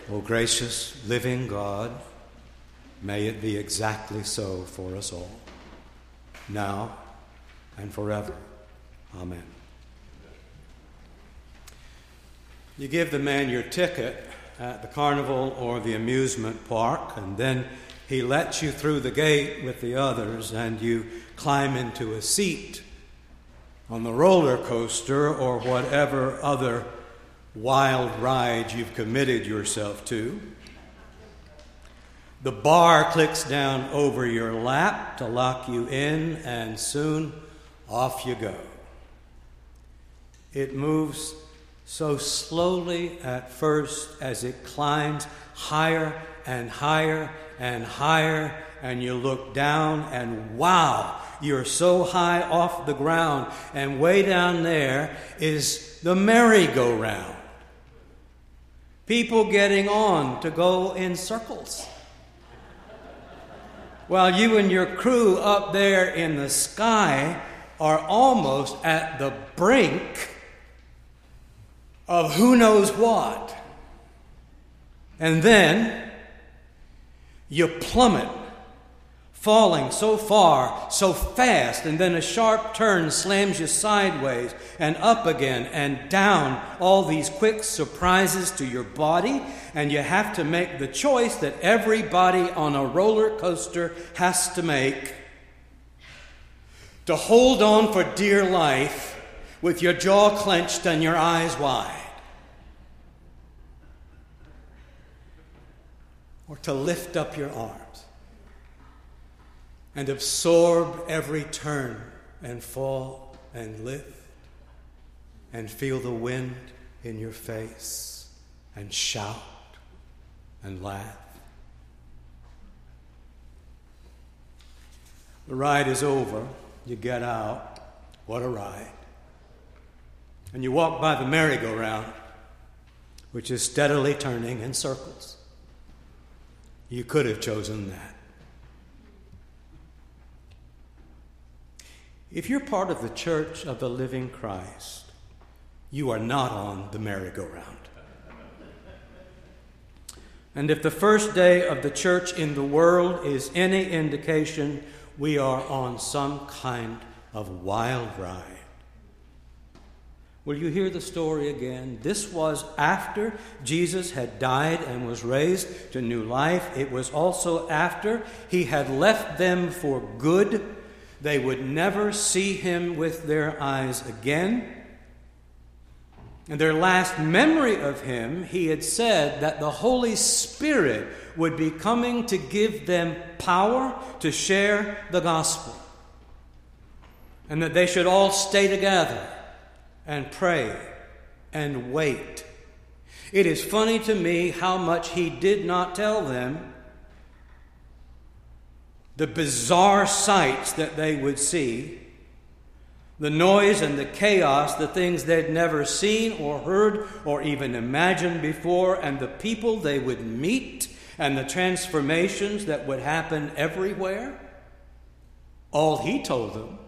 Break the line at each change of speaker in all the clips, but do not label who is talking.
O gracious, living God, may it be exactly so for us all, now and forever. Amen. You give the man your ticket at the carnival or the amusement park, and then he lets you through the gate with the others, and you climb into a seat on the roller coaster or whatever other wild ride you've committed yourself to. The bar clicks down over your lap to lock you in, and soon off you go. It moves so slowly at first as it climbs higher and higher and higher, and you look down and wow, you're so high off the ground, and way down there is the merry-go-round. People getting on to go in circles, while you and your crew up there in the sky are almost at the brink of who knows what. And then you plummet, falling so far, so fast, and then a sharp turn slams you sideways and up again and down, all these quick surprises to your body, and you have to make the choice that everybody on a roller coaster has to make: to hold on for dear life with your jaw clenched and your eyes wide, or to lift up your arms and absorb every turn and fall and lift and feel the wind in your face and shout and laugh. The ride is over. You get out. What a ride. And you walk by the merry-go-round, which is steadily turning in circles. You could have chosen that. If you're part of the Church of the Living Christ, you are not on the merry-go-round. And if the first day of the church in the world is any indication, we are on some kind of wild ride. Will you hear the story again? This was after Jesus had died and was raised to new life. It was also after he had left them for good. They would never see him with their eyes again. And their last memory of him, he had said that the Holy Spirit would be coming to give them power to share the gospel, and that they should all stay together and pray and wait. It is funny to me how much he did not tell them the bizarre sights that they would see, the noise and the chaos, the things they'd never seen or heard or even imagined before, and the people they would meet, and the transformations that would happen everywhere. All he told them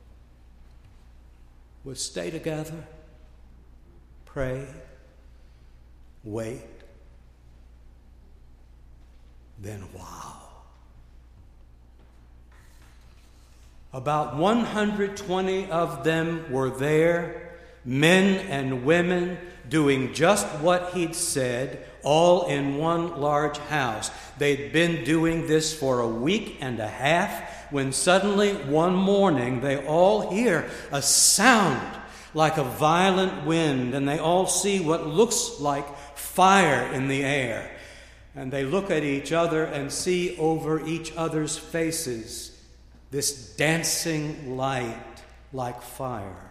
was stay together, pray, wait, then wow. About 120 of them were there, men and women, doing just what he'd said, all in one large house. They'd been doing this for a week and a half, when suddenly one morning they all hear a sound like a violent wind, and they all see what looks like fire in the air. And they look at each other and see over each other's faces this dancing light like fire.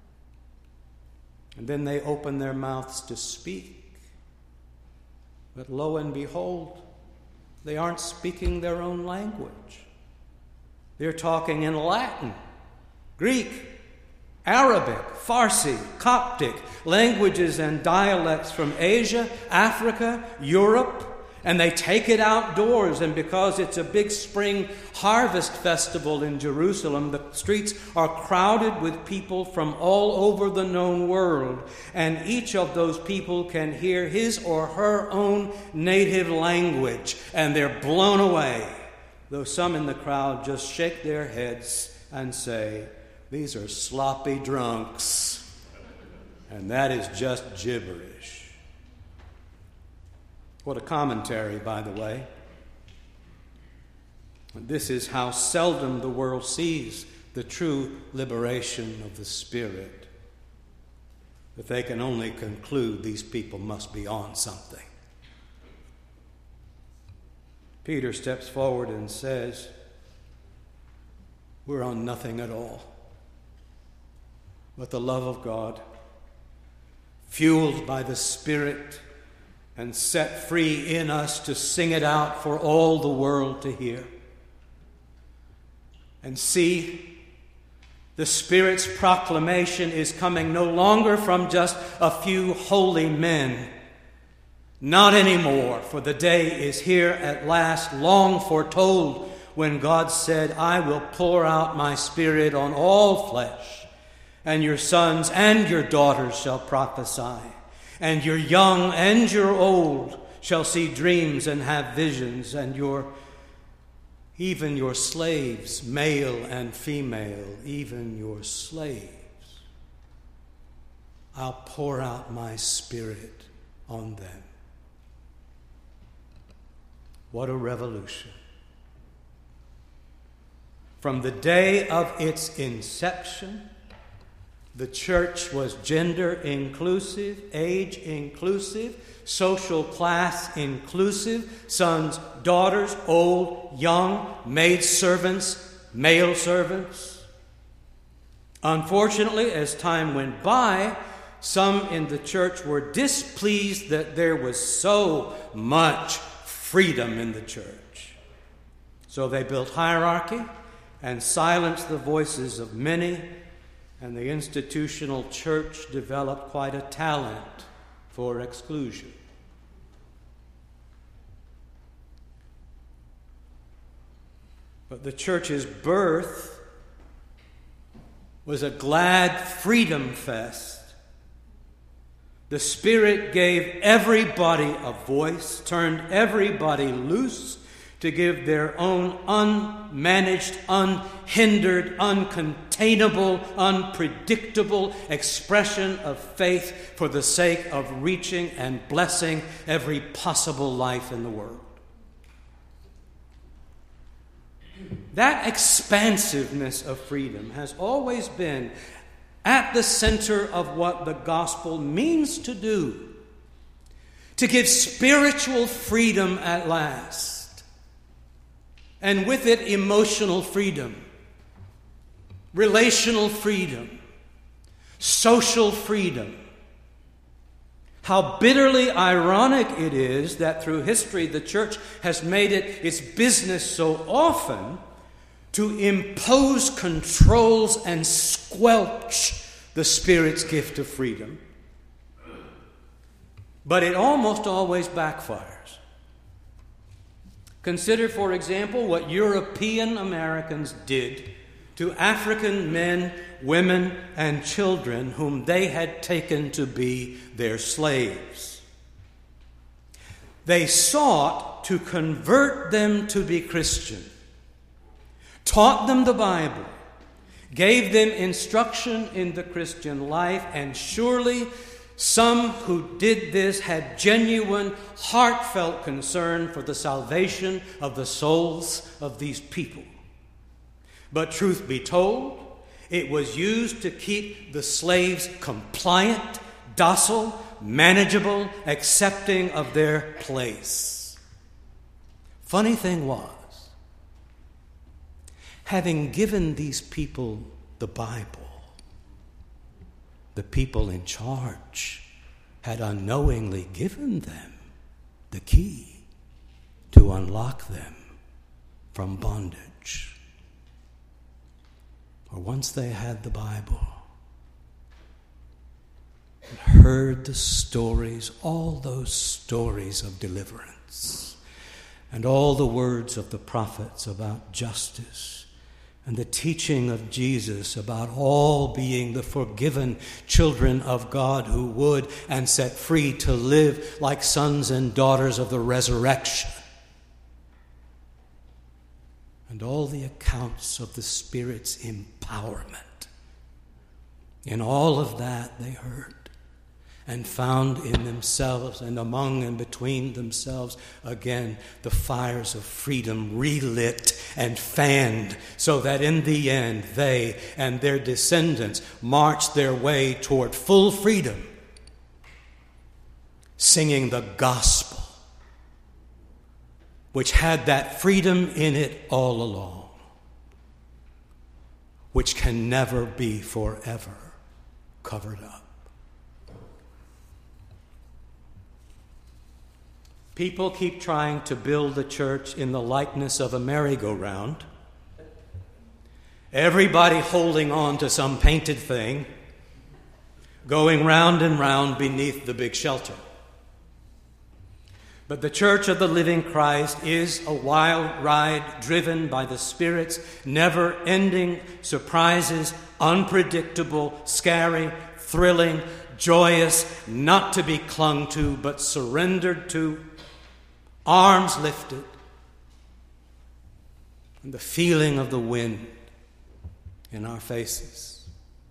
And then they open their mouths to speak. But lo and behold, they aren't speaking their own language. They're talking in Latin, Greek, Arabic, Farsi, Coptic, languages and dialects from Asia, Africa, Europe, And they take it outdoors, and because it's a big spring harvest festival in Jerusalem, the streets are crowded with people from all over the known world. And each of those people can hear his or her own native language, and they're blown away. Though some in the crowd just shake their heads and say, "These are sloppy drunks." And that is just gibberish. What a commentary, by the way. This is how seldom the world sees the true liberation of the Spirit. That they can only conclude these people must be on something. Peter steps forward and says, we're on nothing at all but the love of God, fueled by the Spirit, and set free in us to sing it out for all the world to hear. And see, the Spirit's proclamation is coming no longer from just a few holy men. Not anymore, for the day is here at last, long foretold, when God said, "I will pour out my Spirit on all flesh, and your sons and your daughters shall prophesy. And your young and your old shall see dreams and have visions, and even your slaves, male and female, even your slaves, I'll pour out my Spirit on them." What a revolution. From the day of its inception, the church was gender inclusive, age inclusive, social class inclusive, sons, daughters, old, young, maid servants, male servants. Unfortunately, as time went by, some in the church were displeased that there was so much freedom in the church. So they built hierarchy and silenced the voices of many. And the institutional church developed quite a talent for exclusion. But the church's birth was a glad freedom fest. The Spirit gave everybody a voice, turned everybody loose to give their own unmanaged, unhindered, uncontainable, unpredictable expression of faith for the sake of reaching and blessing every possible life in the world. That expansiveness of freedom has always been at the center of what the gospel means to do, to give spiritual freedom at last. And with it, emotional freedom, relational freedom, social freedom. How bitterly ironic it is that through history the church has made it its business so often to impose controls and squelch the Spirit's gift of freedom. But it almost always backfires. Consider, for example, what European Americans did to African men, women, and children whom they had taken to be their slaves. They sought to convert them to be Christian, taught them the Bible, gave them instruction in the Christian life, and surely some who did this had genuine, heartfelt concern for the salvation of the souls of these people. But truth be told, it was used to keep the slaves compliant, docile, manageable, accepting of their place. Funny thing was, having given these people the Bible, the people in charge had unknowingly given them the key to unlock them from bondage. Or once they had the Bible and heard the stories, all those stories of deliverance, and all the words of the prophets about justice, and the teaching of Jesus about all being the forgiven children of God who would and set free to live like sons and daughters of the resurrection, and all the accounts of the Spirit's empowerment. In all of that they heard and found in themselves and among and between themselves again the fires of freedom relit and fanned, so that in the end they and their descendants marched their way toward full freedom, singing the gospel, which had that freedom in it all along, which can never be forever covered up. People keep trying to build the church in the likeness of a merry-go-round, everybody holding on to some painted thing, going round and round beneath the big shelter. But the Church of the Living Christ is a wild ride driven by the Spirit's never-ending surprises, unpredictable, scary, thrilling, joyous, not to be clung to but surrendered to, arms lifted, and the feeling of the wind in our faces.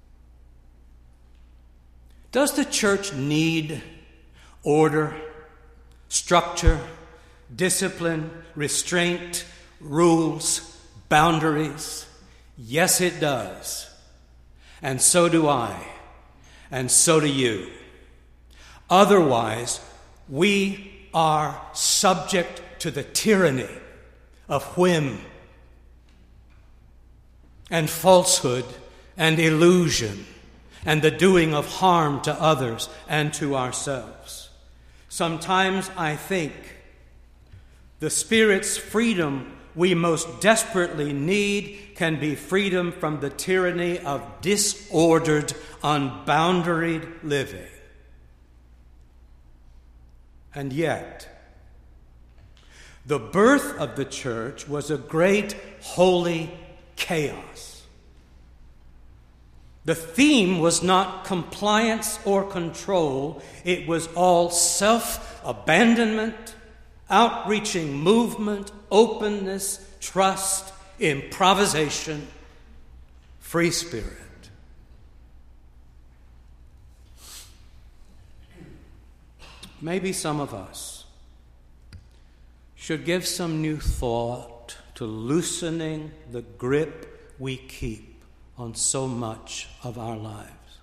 Does the church need order, structure, discipline, restraint, rules, boundaries? Yes, it does. And so do I. And so do you. Otherwise, we are subject to the tyranny of whim and falsehood and illusion and the doing of harm to others and to ourselves. Sometimes I think the Spirit's freedom we most desperately need can be freedom from the tyranny of disordered, unboundaried living. And yet, the birth of the church was a great holy chaos. The theme was not compliance or control. It was all self-abandonment, outreaching movement, openness, trust, improvisation, free spirit. Maybe some of us should give some new thought to loosening the grip we keep on so much of our lives,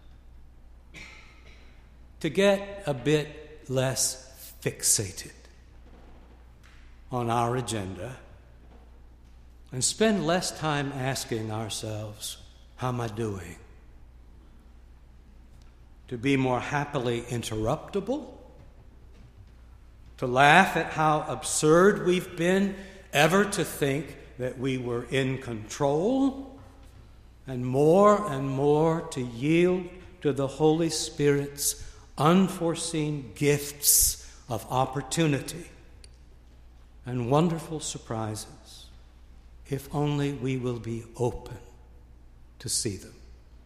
to get a bit less fixated on our agenda and spend less time asking ourselves, how am I doing? To be more happily interruptible, to laugh at how absurd we've been ever to think that we were in control, and more to yield to the Holy Spirit's unforeseen gifts of opportunity and wonderful surprises, if only we will be open to see them.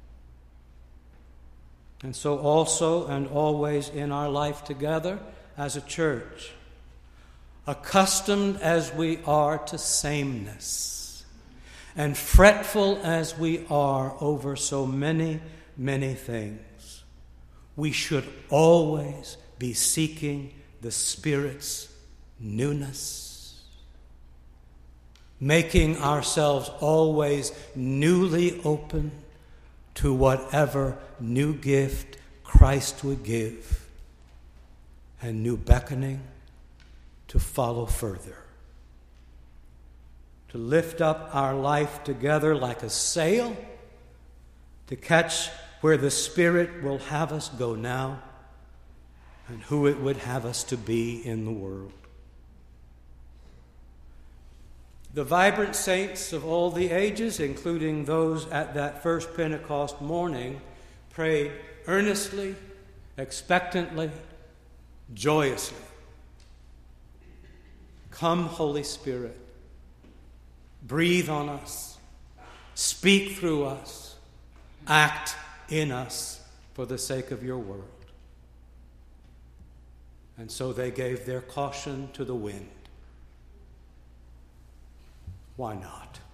And so also and always in our life together as a church, accustomed as we are to sameness, and fretful as we are over so many, many things, we should always be seeking the Spirit's newness, making ourselves always newly open to whatever new gift Christ would give, and new beckoning to follow further, to lift up our life together like a sail, to catch where the Spirit will have us go now and who it would have us to be in the world. The vibrant saints of all the ages, including those at that first Pentecost morning, prayed earnestly, expectantly, joyously. Come, Holy Spirit, breathe on us, speak through us, act in us for the sake of your word. And so they gave their caution to the wind. Why not?